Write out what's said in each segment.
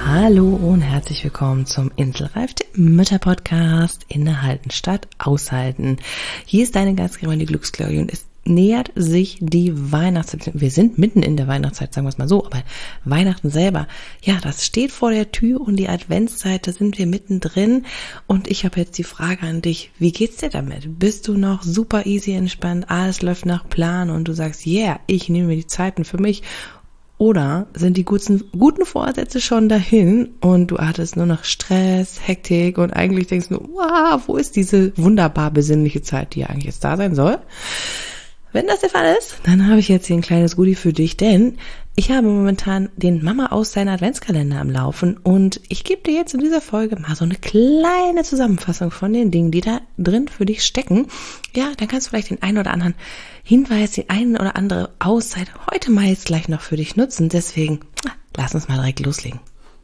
Hallo und herzlich willkommen zum Inselreif, dem Mütter-Podcast. Innehalten statt aushalten. Hier ist deine Gastgeberin, die Glücksclaudi, und es nähert sich die Weihnachtszeit. Wir sind mitten in der Weihnachtszeit, sagen wir es mal so, aber Weihnachten selber, ja, das steht vor der Tür und die Adventszeit, da sind wir mittendrin. Und ich habe jetzt die Frage an dich, wie geht's dir damit? Bist du noch super easy entspannt, alles läuft nach Plan und du sagst, yeah, ich nehme mir die Zeiten für mich? Oder sind die guten Vorsätze schon dahin und du hattest nur noch Stress, Hektik und eigentlich denkst du, wow, wo ist diese wunderbar besinnliche Zeit, die ja eigentlich jetzt da sein soll? Wenn das der Fall ist, dann habe ich jetzt hier ein kleines Goodie für dich, denn ich habe momentan den Mama aus seiner Adventskalender am Laufen und ich gebe dir jetzt in dieser Folge mal so eine kleine Zusammenfassung von den Dingen, die da drin für dich stecken. Ja, dann kannst du vielleicht den einen oder anderen Hinweis, die eine oder andere Auszeit heute mal jetzt gleich noch für dich nutzen. Deswegen, lass uns mal direkt loslegen.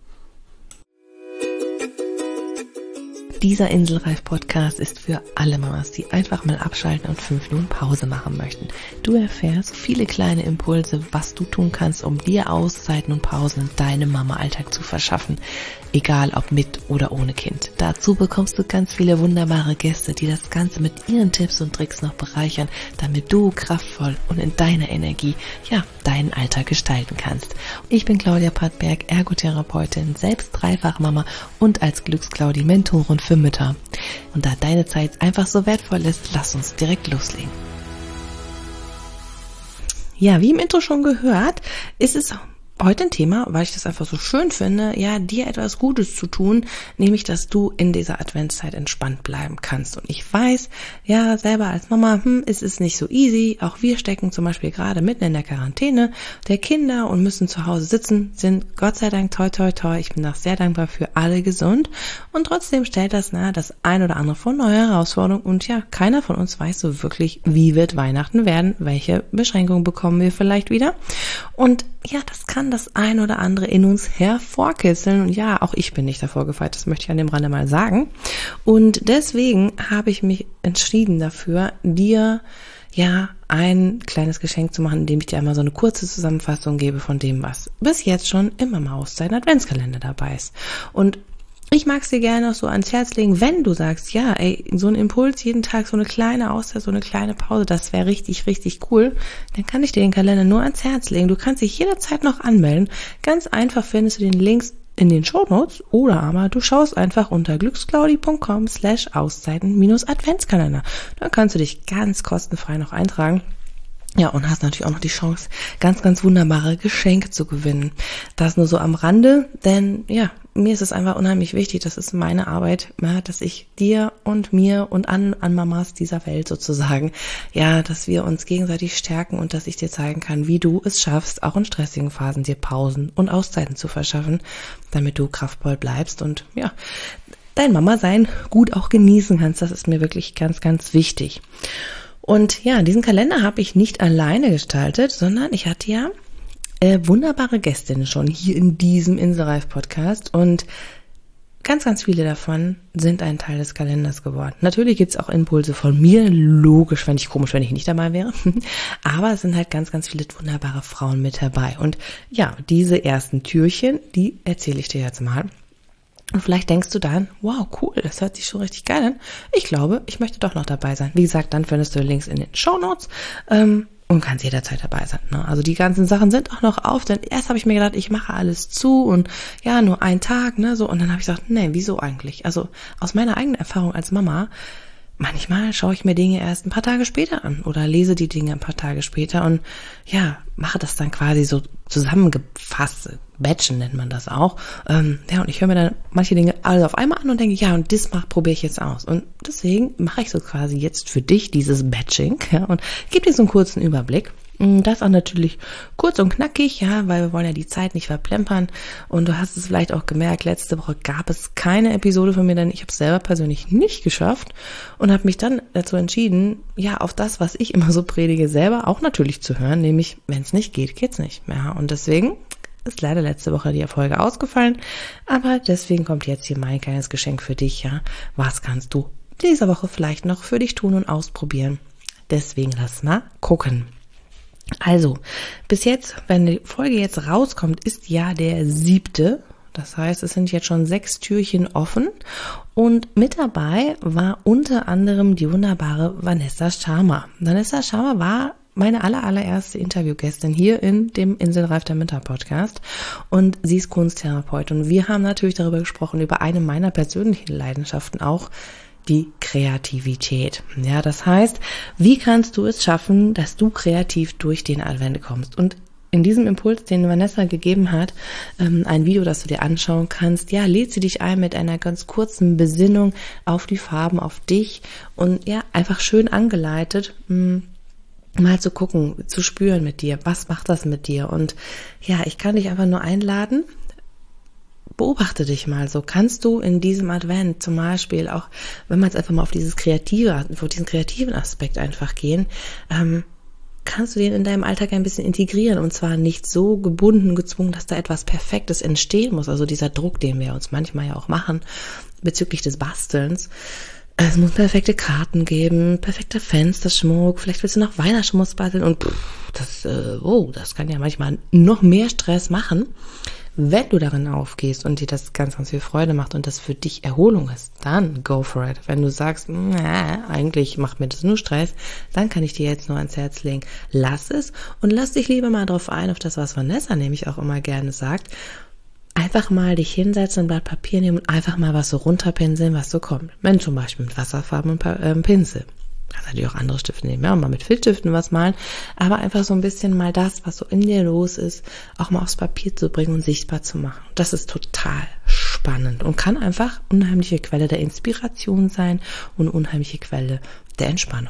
Dieser Inselreif-Podcast ist für alle Mamas, die einfach mal abschalten und 5 Minuten Pause machen möchten. Du erfährst viele kleine Impulse, was du tun kannst, um dir Auszeiten und Pausen in deinem Mama-Alltag zu verschaffen. Egal ob mit oder ohne Kind. Dazu bekommst du ganz viele wunderbare Gäste, die das Ganze mit ihren Tipps und Tricks noch bereichern, damit du kraftvoll und in deiner Energie, deinen Alltag gestalten kannst. Ich bin Claudia Pattberg, Ergotherapeutin, selbst Dreifachmama und als Glücksclaudi Mentorin für Mütter. Und da deine Zeit einfach so wertvoll ist, lass uns direkt loslegen. Ja, wie im Intro schon gehört, ist es heute ein Thema, weil ich das einfach so schön finde, dir etwas Gutes zu tun, nämlich, dass du in dieser Adventszeit entspannt bleiben kannst. Und ich weiß, selber als Mama, ist es nicht so easy. Auch wir stecken zum Beispiel gerade mitten in der Quarantäne der Kinder und müssen zu Hause sitzen, sind Gott sei Dank toi toi toi, ich bin auch sehr dankbar für alle gesund. Und trotzdem stellt das das ein oder andere vor neue Herausforderungen. Und keiner von uns weiß so wirklich, wie wird Weihnachten werden, welche Beschränkungen bekommen wir vielleicht wieder. Und das kann das ein oder andere in uns hervorkitzeln. Und auch ich bin nicht davor gefeit, das möchte ich an dem Rande mal sagen. Und deswegen habe ich mich entschieden dafür, dir ein kleines Geschenk zu machen, indem ich dir einmal so eine kurze Zusammenfassung gebe von dem, was bis jetzt schon im Mama-Auszeit Adventskalender dabei ist. Und ich mag es dir gerne noch so ans Herz legen, wenn du sagst, so ein Impuls jeden Tag, so eine kleine Auszeit, so eine kleine Pause, das wäre richtig, richtig cool, dann kann ich dir den Kalender nur ans Herz legen. Du kannst dich jederzeit noch anmelden. Ganz einfach findest du den Links in den Shownotes oder aber du schaust einfach unter glücksclaudi.com/Auszeiten-Adventskalender. Dann kannst du dich ganz kostenfrei noch eintragen. Ja, und hast natürlich auch noch die Chance, ganz, ganz wunderbare Geschenke zu gewinnen. Das nur so am Rande, denn mir ist es einfach unheimlich wichtig, das ist meine Arbeit, dass ich dir und mir und an Mamas dieser Welt sozusagen, dass wir uns gegenseitig stärken und dass ich dir zeigen kann, wie du es schaffst, auch in stressigen Phasen dir Pausen und Auszeiten zu verschaffen, damit du kraftvoll bleibst und dein Mama-Sein gut auch genießen kannst. Das ist mir wirklich ganz, ganz wichtig. Und diesen Kalender habe ich nicht alleine gestaltet, sondern ich hatte wunderbare Gästinnen schon hier in diesem Inselreif-Podcast und ganz, ganz viele davon sind ein Teil des Kalenders geworden. Natürlich gibt's auch Impulse von mir, logisch, fände ich komisch, wenn ich nicht dabei wäre, aber es sind halt ganz, ganz viele wunderbare Frauen mit dabei. Und diese ersten Türchen, die erzähle ich dir jetzt mal. Und vielleicht denkst du dann, wow, cool, das hört sich schon richtig geil an. Ich glaube, ich möchte doch noch dabei sein. Wie gesagt, dann findest du Links in den Shownotes und kannst jederzeit dabei sein. Ne? Also die ganzen Sachen sind auch noch auf, denn erst habe ich mir gedacht, ich mache alles zu und nur einen Tag, so. Und dann habe ich gesagt, nee, wieso eigentlich? Also aus meiner eigenen Erfahrung als Mama, manchmal schaue ich mir Dinge erst ein paar Tage später an oder lese die Dinge ein paar Tage später und mache das dann quasi so zusammengefasst. Batchen nennt man das auch. Und ich höre mir dann manche Dinge alle auf einmal an und denke, und das probiere ich jetzt aus. Und deswegen mache ich so quasi jetzt für dich dieses Batching und gebe dir so einen kurzen Überblick. Das auch natürlich kurz und knackig, weil wir wollen ja die Zeit nicht verplempern. Und du hast es vielleicht auch gemerkt, letzte Woche gab es keine Episode von mir, denn ich habe es selber persönlich nicht geschafft und habe mich dann dazu entschieden, auf das, was ich immer so predige, selber auch natürlich zu hören, nämlich, wenn es nicht geht, geht's nicht. Und deswegen ist leider letzte Woche die Folge ausgefallen, aber deswegen kommt jetzt hier mein kleines Geschenk für dich, Was kannst du diese Woche vielleicht noch für dich tun und ausprobieren? Deswegen lass mal gucken. Also, bis jetzt, wenn die Folge jetzt rauskommt, ist der 7. Das heißt, es sind jetzt schon 6 Türchen offen und mit dabei war unter anderem die wunderbare Vanessa Schamer. Vanessa Schamer war meine allererste Interviewgästin hier in dem Inselreif der Mütter Podcast und sie ist Kunsttherapeutin. Und wir haben natürlich darüber gesprochen, über eine meiner persönlichen Leidenschaften auch, die Kreativität. Ja, das heißt, wie kannst du es schaffen, dass du kreativ durch den Advent kommst? Und in diesem Impuls, den Vanessa gegeben hat, ein Video, das du dir anschauen kannst, ja, lädt sie dich ein mit einer ganz kurzen Besinnung auf die Farben, auf dich und ja, einfach schön angeleitet, mal zu gucken, zu spüren mit dir, was macht das mit dir? Und ja, ich kann dich einfach nur einladen, beobachte dich mal so. Kannst du in diesem Advent zum Beispiel auch, wenn man jetzt einfach mal auf diesen kreativen Aspekt einfach gehen, kannst du den in deinem Alltag ein bisschen integrieren und zwar nicht so gebunden, gezwungen, dass da etwas Perfektes entstehen muss. Also dieser Druck, den wir uns manchmal ja auch machen bezüglich des Bastelns. Es muss perfekte Karten geben, perfekter Fensterschmuck, vielleicht willst du noch Weihnachtsschmuck basteln und das kann ja manchmal noch mehr Stress machen. Wenn du darin aufgehst und dir das ganz viel Freude macht und das für dich Erholung ist, dann go for it. Wenn du sagst, eigentlich macht mir das nur Stress, dann kann ich dir jetzt nur ans Herz legen, lass es und lass dich lieber mal drauf ein, auf das, was Vanessa nämlich auch immer gerne sagt. Einfach mal dich hinsetzen, ein Blatt Papier nehmen und einfach mal was so runterpinseln, was so kommt. Wenn zum Beispiel mit Wasserfarben und Pinsel. Kannst natürlich auch andere Stifte nehmen, ja, und mal mit Filzstiften was malen, aber einfach so ein bisschen mal das, was so in dir los ist, auch mal aufs Papier zu bringen und sichtbar zu machen. Das ist total spannend und kann einfach unheimliche Quelle der Inspiration sein und unheimliche Quelle der Entspannung.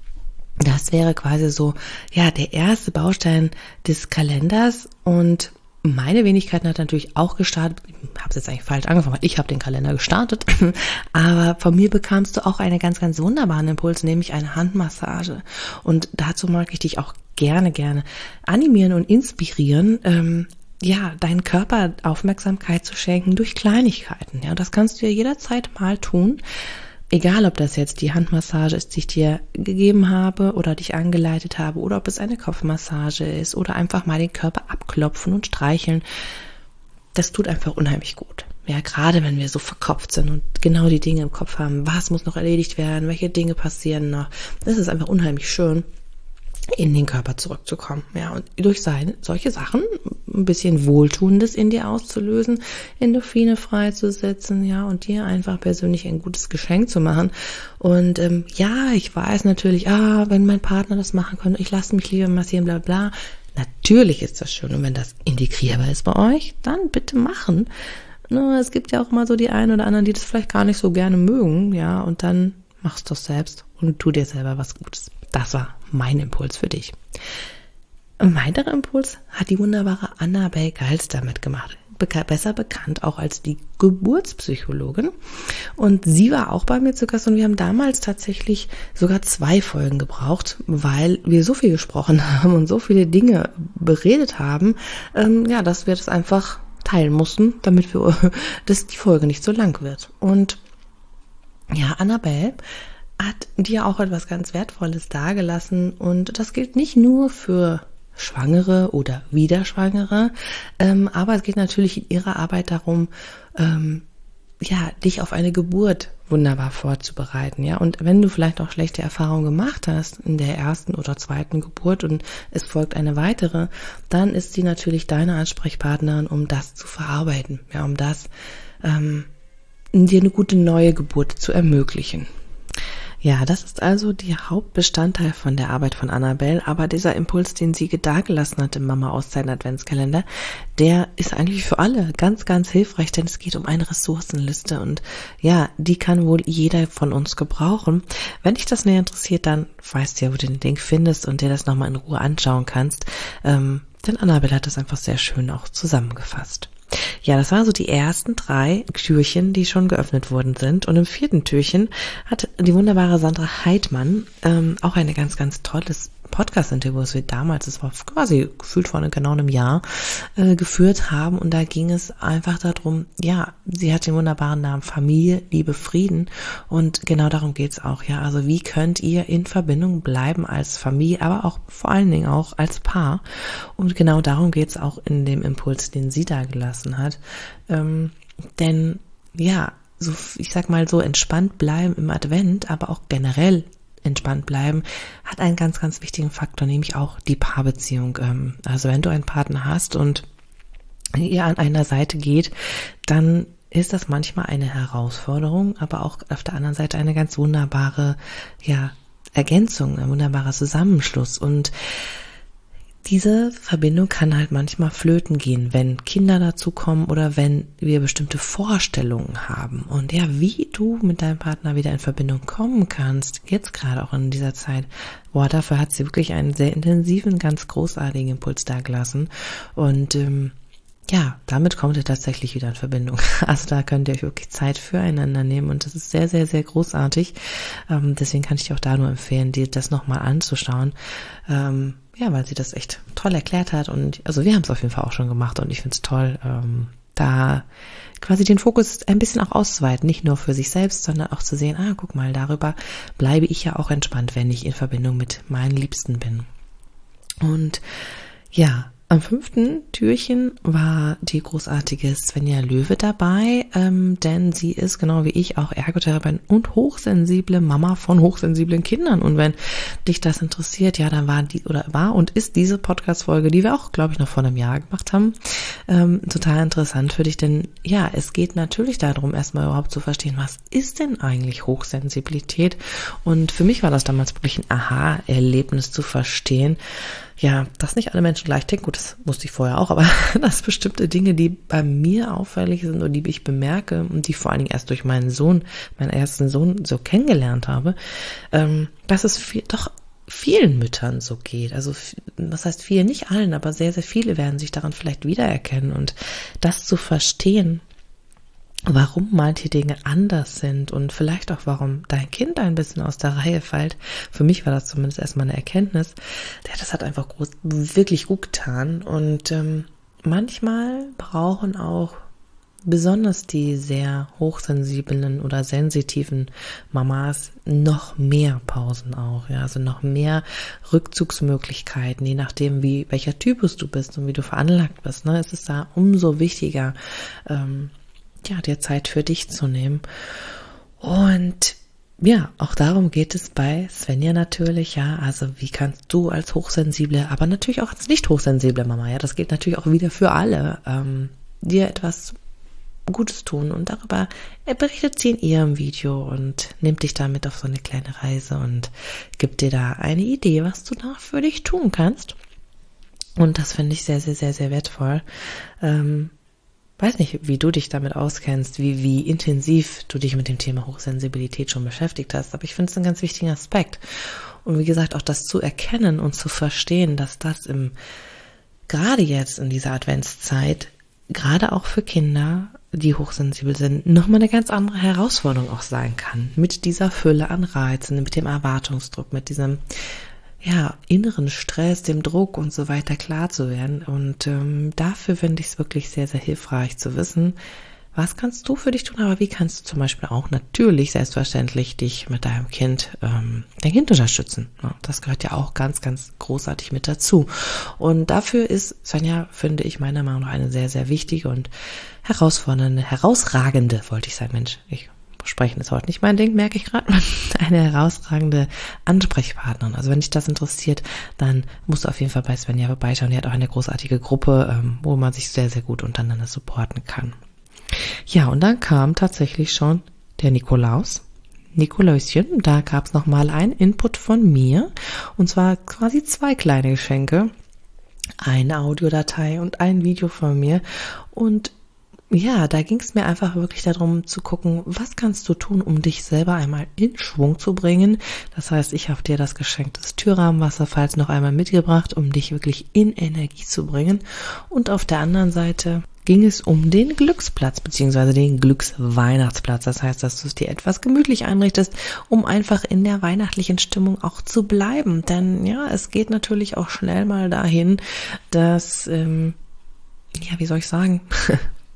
Das wäre quasi so, ja, der erste Baustein des Kalenders und meine Wenigkeit hat natürlich auch gestartet, ich habe es jetzt eigentlich falsch angefangen, ich habe den Kalender gestartet, aber von mir bekamst du auch einen ganz wunderbaren Impuls, nämlich eine Handmassage. Und dazu mag ich dich auch gerne animieren und inspirieren, deinen Körper Aufmerksamkeit zu schenken durch Kleinigkeiten. Ja, das kannst du ja jederzeit mal tun. Egal, ob das jetzt die Handmassage ist, die ich dir gegeben habe oder dich angeleitet habe oder ob es eine Kopfmassage ist oder einfach mal den Körper abklopfen und streicheln. Das tut einfach unheimlich gut. Ja, gerade wenn wir so verkopft sind und genau die Dinge im Kopf haben, was muss noch erledigt werden, welche Dinge passieren noch. Das ist einfach unheimlich schön, in den Körper zurückzukommen. Ja, und durch solche Sachen ein bisschen Wohltuendes in dir auszulösen, Endorphine freizusetzen, ja, und dir einfach persönlich ein gutes Geschenk zu machen. Und ich weiß natürlich, wenn mein Partner das machen könnte, ich lasse mich lieber massieren, bla bla. Natürlich ist das schön und wenn das integrierbar ist bei euch, dann bitte machen. Nur es gibt ja auch mal so die einen oder anderen, die das vielleicht gar nicht so gerne mögen, ja, und dann machst du es selbst und tu dir selber was Gutes. Das war mein Impuls für dich. Ein weiterer Impuls hat die wunderbare Annabelle Galster mitgemacht. Besser bekannt auch als die Geburtspsychologin. Und sie war auch bei mir zu Gast und wir haben damals tatsächlich sogar 2 Folgen gebraucht, weil wir so viel gesprochen haben und so viele Dinge beredet haben, dass wir das einfach teilen mussten, damit dass die Folge nicht so lang wird. Und ja, Annabelle hat dir auch etwas ganz Wertvolles dargelassen und das gilt nicht nur für Schwangere oder Wiederschwangere, aber es geht natürlich in ihrer Arbeit darum, dich auf eine Geburt wunderbar vorzubereiten, ja. Und wenn du vielleicht auch schlechte Erfahrungen gemacht hast in der ersten oder zweiten Geburt und es folgt eine weitere, dann ist sie natürlich deine Ansprechpartnerin, um das zu verarbeiten, ja, um das dir eine gute neue Geburt zu ermöglichen. Ja, das ist also der Hauptbestandteil von der Arbeit von Annabelle, aber dieser Impuls, den sie dagelassen hat im Mama-Auszeit-Adventskalender, der ist eigentlich für alle ganz hilfreich, denn es geht um eine Ressourcenliste und ja, die kann wohl jeder von uns gebrauchen. Wenn dich das näher interessiert, dann weißt du ja, wo du den Link findest und dir das nochmal in Ruhe anschauen kannst, denn Annabelle hat das einfach sehr schön auch zusammengefasst. Ja, das waren so die ersten 3 Türchen, die schon geöffnet worden sind. Und im 4. Türchen hat die wunderbare Sandra Heidmann auch eine ganz tolles Podcast-Interview, das wir damals, das war quasi gefühlt vor genau einem Jahr, geführt haben. Und da ging es einfach darum, ja, sie hat den wunderbaren Namen Familie, Liebe, Frieden. Und genau darum geht's auch, ja. Also wie könnt ihr in Verbindung bleiben als Familie, aber auch vor allen Dingen auch als Paar. Und genau darum geht's auch in dem Impuls, den sie da gelassen hat. hat. Denn ja, so, ich sag mal so, entspannt bleiben im Advent, aber auch generell entspannt bleiben, hat einen ganz, ganz wichtigen Faktor, nämlich auch die Paarbeziehung. Also wenn du einen Partner hast und ihr an einer Seite geht, dann ist das manchmal eine Herausforderung, aber auch auf der anderen Seite eine ganz wunderbare, Ergänzung, ein wunderbarer Zusammenschluss. Und diese Verbindung kann halt manchmal flöten gehen, wenn Kinder dazukommen oder wenn wir bestimmte Vorstellungen haben. Und ja, wie du mit deinem Partner wieder in Verbindung kommen kannst, jetzt gerade auch in dieser Zeit, dafür hat sie wirklich einen sehr intensiven, ganz großartigen Impuls dagelassen. Und damit kommt ihr tatsächlich wieder in Verbindung. Also da könnt ihr euch wirklich Zeit füreinander nehmen und das ist sehr, sehr, sehr großartig. Deswegen kann ich dir auch da nur empfehlen, dir das nochmal anzuschauen. Weil sie das echt toll erklärt hat und also wir haben es auf jeden Fall auch schon gemacht und ich finde es toll, da quasi den Fokus ein bisschen auch auszuweiten, nicht nur für sich selbst, sondern auch zu sehen, guck mal, darüber bleibe ich ja auch entspannt, wenn ich in Verbindung mit meinen Liebsten bin. Und ja, am 5. Türchen war die großartige Svenja Löwe dabei, denn sie ist genau wie ich auch Ergotherapeutin und hochsensible Mama von hochsensiblen Kindern. Und wenn dich das interessiert, dann war und ist diese Podcast-Folge, die wir auch, glaube ich, noch vor einem Jahr gemacht haben, total interessant für dich, denn es geht natürlich darum, erstmal überhaupt zu verstehen, was ist denn eigentlich Hochsensibilität? Und für mich war das damals wirklich ein Aha-Erlebnis zu verstehen, dass nicht alle Menschen gleich denken, gut, das wusste ich vorher auch, aber dass bestimmte Dinge, die bei mir auffällig sind und die ich bemerke und die vor allen Dingen erst durch meinen ersten Sohn so kennengelernt habe, dass es doch vielen Müttern so geht. Also, was heißt viele? Nicht allen, aber sehr, sehr viele werden sich daran vielleicht wiedererkennen und das zu verstehen, warum manche Dinge anders sind und vielleicht auch, warum dein Kind ein bisschen aus der Reihe fällt. Für mich war das zumindest erstmal eine Erkenntnis. Das hat einfach wirklich gut getan. Und manchmal brauchen auch besonders die sehr hochsensiblen oder sensitiven Mamas noch mehr Pausen auch. Also noch mehr Rückzugsmöglichkeiten, je nachdem, welcher Typus du bist und wie du veranlagt bist. Es ist da umso wichtiger, dir Zeit für dich zu nehmen. Und auch darum geht es bei Svenja natürlich, also wie kannst du als hochsensible, aber natürlich auch als nicht hochsensible Mama, das geht natürlich auch wieder für alle, dir etwas Gutes tun und darüber berichtet sie in ihrem Video und nimmt dich damit auf so eine kleine Reise und gibt dir da eine Idee, was du da für dich tun kannst. Und das finde ich sehr, sehr, sehr, sehr wertvoll. Weiß nicht, wie du dich damit auskennst, wie intensiv du dich mit dem Thema Hochsensibilität schon beschäftigt hast, aber ich finde es einen ganz wichtigen Aspekt. Und wie gesagt, auch das zu erkennen und zu verstehen, dass das gerade jetzt in dieser Adventszeit, gerade auch für Kinder, die hochsensibel sind, nochmal eine ganz andere Herausforderung auch sein kann. Mit dieser Fülle an Reizen, mit dem Erwartungsdruck, mit diesem inneren Stress, dem Druck und so weiter klar zu werden. Und dafür finde ich es wirklich sehr, sehr hilfreich zu wissen, was kannst du für dich tun, aber wie kannst du zum Beispiel auch natürlich selbstverständlich dich mit deinem Kind, dein Kind unterstützen. Das gehört ja auch ganz, ganz großartig mit dazu. Und dafür ist Svenja, finde ich, meiner Meinung nach eine sehr, sehr wichtige und herausragende, wollte ich sagen, Mensch, Sprechen ist heute nicht mein Ding, merke ich gerade. Eine herausragende Ansprechpartnerin. Also wenn dich das interessiert, dann musst du auf jeden Fall bei Svenja vorbeischauen. Die hat auch eine großartige Gruppe, wo man sich sehr, sehr gut untereinander supporten kann. Ja, und dann kam tatsächlich schon der Nikoläuschen. Da gab es nochmal einen Input von mir. Und zwar quasi 2 kleine Geschenke. Eine Audiodatei und ein Video von mir. Und da ging es mir einfach wirklich darum zu gucken, was kannst du tun, um dich selber einmal in Schwung zu bringen. Das heißt, ich habe dir das Geschenk des Türrahmenwasserfalls noch einmal mitgebracht, um dich wirklich in Energie zu bringen. Und auf der anderen Seite ging es um den Glücksplatz bzw. den Glücksweihnachtsplatz. Das heißt, dass du es dir etwas gemütlich einrichtest, um einfach in der weihnachtlichen Stimmung auch zu bleiben. Denn es geht natürlich auch schnell mal dahin, dass, wie soll ich sagen,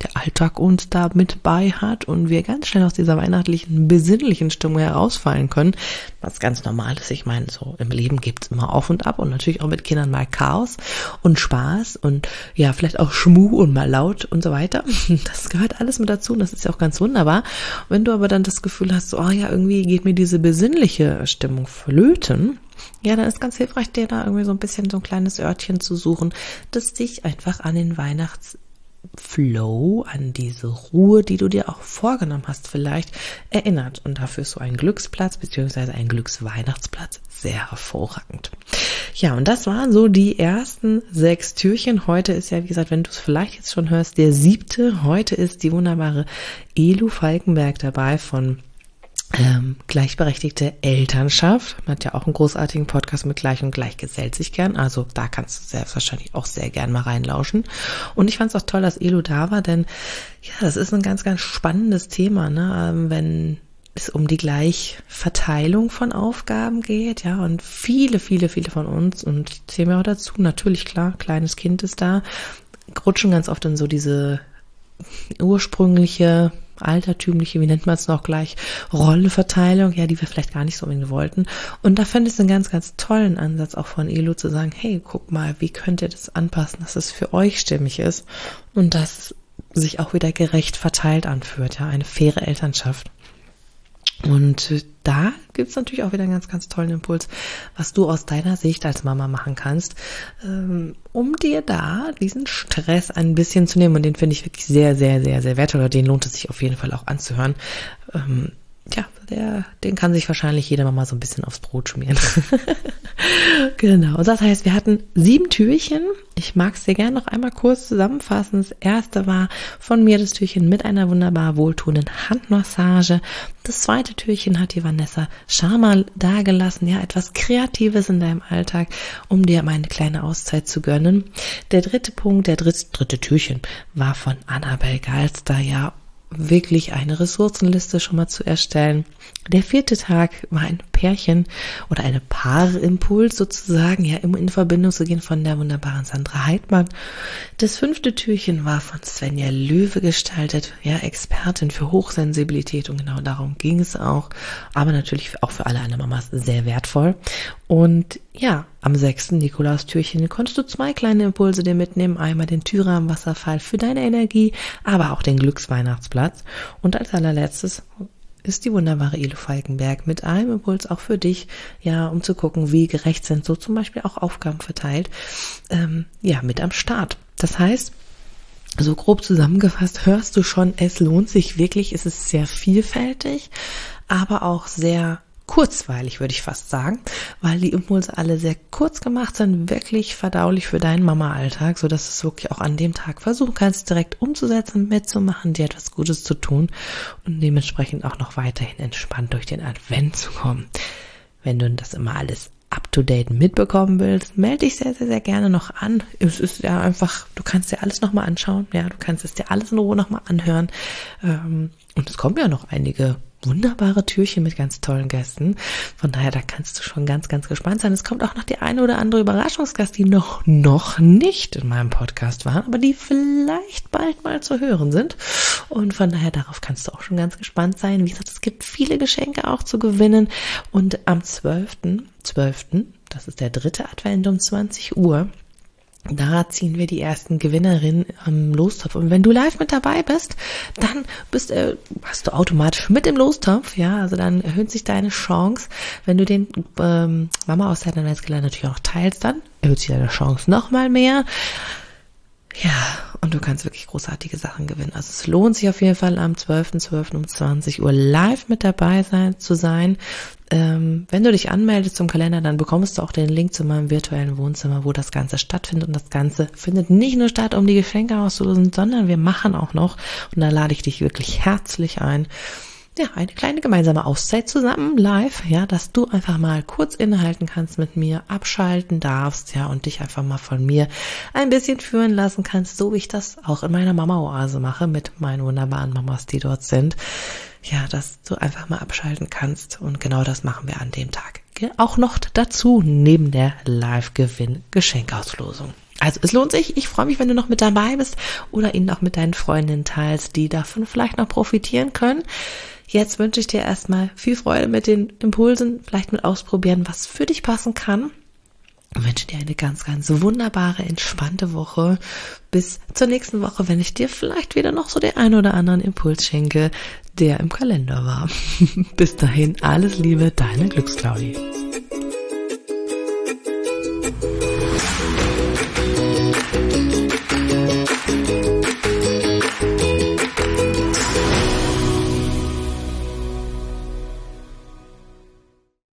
der Alltag uns da mit bei hat und wir ganz schnell aus dieser weihnachtlichen, besinnlichen Stimmung herausfallen können, was ganz normal ist. Ich meine, so im Leben gibt's immer auf und ab und natürlich auch mit Kindern mal Chaos und Spaß und ja, vielleicht auch Schmuh und mal laut und so weiter. Das gehört alles mit dazu und das ist ja auch ganz wunderbar. Wenn du aber dann das Gefühl hast, so, oh ja, irgendwie geht mir diese besinnliche Stimmung flöten, ja, dann ist ganz hilfreich, dir da irgendwie so ein bisschen so ein kleines Örtchen zu suchen, das dich einfach an den Weihnachtsflow, an diese Ruhe, die du dir auch vorgenommen hast, vielleicht erinnert. Und dafür ist so ein Glücksplatz bzw. ein Glücksweihnachtsplatz sehr hervorragend. Ja, und das waren so die ersten 6 Türchen. Heute ist ja, wie gesagt, wenn du es vielleicht jetzt schon hörst, der 7. Heute ist die wunderbare Elu Falkenberg dabei von gleichberechtigte Elternschaft. Man hat ja auch einen großartigen Podcast mit Gleich und Gleich gesellt sich gern. Also da kannst du selbstverständlich auch sehr gern mal reinlauschen. Und ich fand es auch toll, dass Elu da war, denn ja, das ist ein ganz, ganz spannendes Thema, ne? Wenn es um die Gleichverteilung von Aufgaben geht, ja, und viele von uns, und ich zähle mir auch dazu, natürlich klar, kleines Kind ist da, rutschen ganz oft in so diese ursprüngliche, altertümliche, wie nennt man es noch gleich, Rollenverteilung, ja, die wir vielleicht gar nicht so unbedingt wollten. Und da fände ich es einen ganz, ganz tollen Ansatz auch von Elu zu sagen, hey, guck mal, wie könnt ihr das anpassen, dass es für euch stimmig ist und dass sich auch wieder gerecht verteilt anfühlt, ja, eine faire Elternschaft. Und da gibt's natürlich auch wieder einen ganz, ganz tollen Impuls, was du aus deiner Sicht als Mama machen kannst, um dir da diesen Stress ein bisschen zu nehmen. Und den finde ich wirklich sehr, sehr, sehr, sehr wertvoll. Oder den lohnt es sich auf jeden Fall auch anzuhören. Den kann sich wahrscheinlich jeder Mama so ein bisschen aufs Brot schmieren. Genau. Und das heißt, wir hatten 7 Türchen. Ich mag es dir gerne noch einmal kurz zusammenfassen. Das erste war von mir das Türchen mit einer wunderbar wohltuenden Handmassage. Das zweite Türchen hat die Vanessa Scharmer dagelassen. Ja, etwas Kreatives in deinem Alltag, um dir mal eine kleine Auszeit zu gönnen. Der dritte Punkt, dritte Türchen war von Annabel Galster, ja, wirklich eine Ressourcenliste schon mal zu erstellen. Der 4. Tag war ein Pärchen oder eine Paarimpuls sozusagen, ja, immer in Verbindung zu gehen von der wunderbaren Sandra Heidmann. Das 5. Türchen war von Svenja Löwe gestaltet, ja, Expertin für Hochsensibilität, und genau darum ging es auch, aber natürlich auch für alle anderen Mamas sehr wertvoll. Und ja, am 6. Nikolaustürchen konntest du 2 kleine Impulse dir mitnehmen, einmal den Tyram-Wasserfall für deine Energie, aber auch den Glücksweihnachtsplatz. Und als allerletztes ist die wunderbare Elu Falkenberg mit einem Impuls auch für dich, ja, um zu gucken, wie gerecht sind so zum Beispiel auch Aufgaben verteilt, mit am Start. Das heißt, so grob zusammengefasst hörst du schon, es lohnt sich wirklich, es ist sehr vielfältig, aber auch sehr kurzweilig, würde ich fast sagen, weil die Impulse alle sehr kurz gemacht sind, wirklich verdaulich für deinen Mama-Alltag, sodass du es wirklich auch an dem Tag versuchen kannst, direkt umzusetzen, mitzumachen, dir etwas Gutes zu tun und dementsprechend auch noch weiterhin entspannt durch den Advent zu kommen. Wenn du das immer alles up-to-date mitbekommen willst, melde dich sehr, sehr, sehr gerne noch an. Es ist ja einfach, du kannst dir alles nochmal anschauen, ja, du kannst es dir alles in Ruhe nochmal anhören, und es kommen ja noch einige wunderbare Türchen mit ganz tollen Gästen. Von daher, da kannst du schon ganz, ganz gespannt sein. Es kommt auch noch die eine oder andere Überraschungsgast, die noch nicht in meinem Podcast waren, aber die vielleicht bald mal zu hören sind. Und von daher, darauf kannst du auch schon ganz gespannt sein. Wie gesagt, es gibt viele Geschenke auch zu gewinnen. Und am 12., das ist der 3. Advent um 20 Uhr, da ziehen wir die ersten Gewinnerinnen am Lostopf. Und wenn du live mit dabei bist, dann hast du automatisch mit im Lostopf, ja, also dann erhöht sich deine Chance. Wenn du den Mama aus deinem Adventskalender natürlich auch teilst, dann erhöht sich deine Chance nochmal mehr. Ja, und du kannst wirklich großartige Sachen gewinnen. Also es lohnt sich auf jeden Fall am 12.12. um 20 Uhr live mit dabei zu sein. Wenn du dich anmeldest zum Kalender, dann bekommst du auch den Link zu meinem virtuellen Wohnzimmer, wo das Ganze stattfindet. Und das Ganze findet nicht nur statt, um die Geschenke auszulösen, sondern wir machen auch noch, und da lade ich dich wirklich herzlich ein, ja, eine kleine gemeinsame Auszeit zusammen, live, ja, dass du einfach mal kurz innehalten kannst mit mir, abschalten darfst, ja, und dich einfach mal von mir ein bisschen führen lassen kannst, so wie ich das auch in meiner Mama-Oase mache, mit meinen wunderbaren Mamas, die dort sind. Ja, dass du einfach mal abschalten kannst, und genau das machen wir an dem Tag. Auch noch dazu, neben der Live-Gewinn-Geschenkauslosung. Also es lohnt sich. Ich freue mich, wenn du noch mit dabei bist oder ihn auch mit deinen Freundinnen teilst, die davon vielleicht noch profitieren können. Jetzt wünsche ich dir erstmal viel Freude mit den Impulsen, vielleicht mit ausprobieren, was für dich passen kann. Ich wünsche dir eine ganz, ganz wunderbare, entspannte Woche. Bis zur nächsten Woche, wenn ich dir vielleicht wieder noch so den einen oder anderen Impuls schenke, der im Kalender war. Bis dahin, alles Liebe, deine Glücksclaudi.